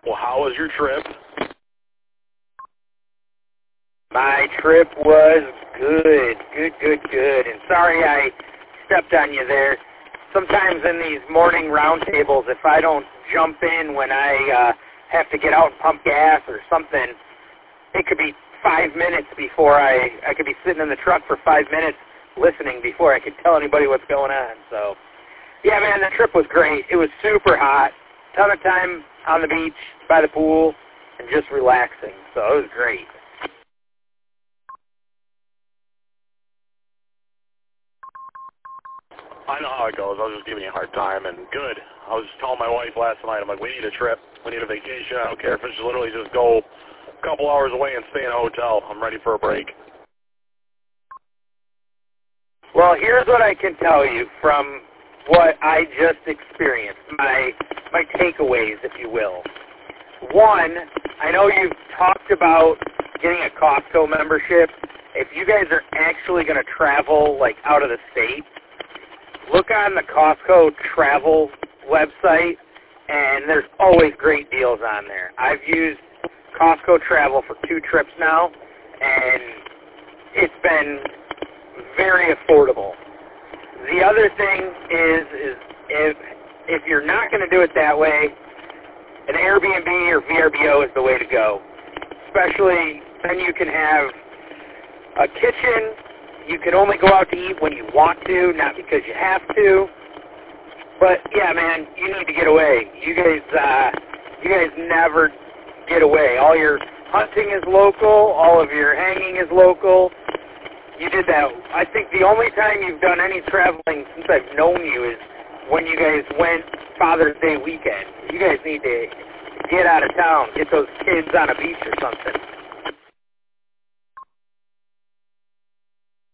Well, how was your trip? My trip was good. And sorry I stepped on you there. Sometimes in these morning roundtables, if I don't jump in when I have to get out and pump gas or something, it could be 5 minutes before I could be sitting in the truck for 5 minutes listening before I could tell anybody what's going on. So, yeah, man, the trip was great. It was super hot. Ton of time on the beach, by the pool, and just relaxing. So it was great. I know how it goes. I was just giving you a hard time, and good. I was just telling my wife last night, I'm like, we need a trip. We need a vacation. I don't care if it's literally just go a couple hours away and stay in a hotel. I'm ready for a break. Well, here's what I can tell you from what I just experienced, my takeaways, if you will. One, I know you've talked about getting a Costco membership. If you guys are actually going to travel, like, out of the state, look on the Costco travel website, and there's always great deals on there. I've used Costco travel for 2 trips now, and it's been very affordable. The other thing is if you're not going to do it that way, an Airbnb or VRBO is the way to go. Especially then you can have a kitchen. You can only go out to eat when you want to, not because you have to. But yeah, man, you need to get away. You guys never get away. All your hunting is local. All of your hanging is local. You did that. I think the only time you've done any traveling since I've known you is when you guys went Father's Day weekend. You guys need to get out of town, get those kids on a beach or something.